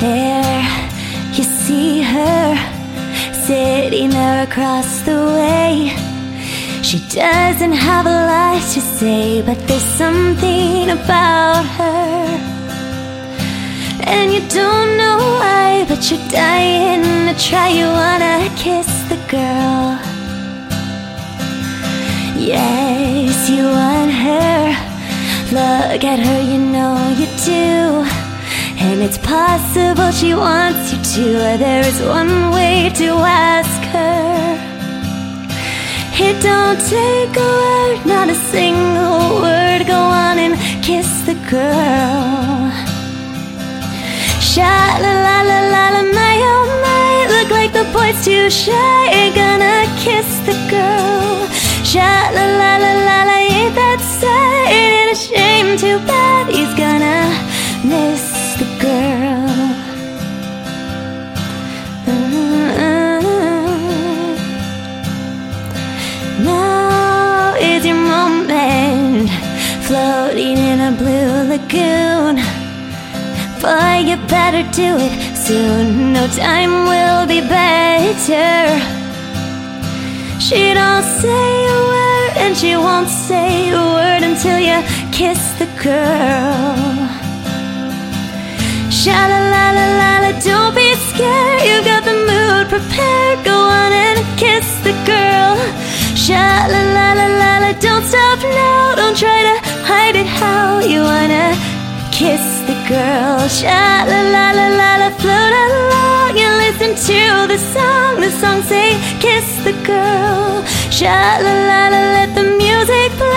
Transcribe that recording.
There you see her sitting there across the way. She doesn't have a lot to say, but there's something about her, and you don't know why, but you're dying to try. You wanna kiss the girl. Yes, you want her. Look at her, you know you do, and it's possible she wants you to. There is one way to ask her. It don't take a word, not a single word. Go on and kiss the girl. Sha la la la la la, my oh my. Look like the boy's too shy. Gonna kiss the girl. Sha la la la la la, ain't that sad? Ain't it a shame? Too bad he's gonna miss the girl. Now is your moment, floating in a blue lagoon. Boy, you better do it soon. No time will be better. She don't say a word, and she won't say a word until you kiss the girl. Sha la la la la la, don't be scared. You've got the mood prepared. Go on and kiss the girl. Sha la la la la la, don't stop now. Don't try to hide it. How you wanna kiss the girl. Sha la la la la la, float along and listen to the song. The song say kiss the girl. Sha la la la, let the music play.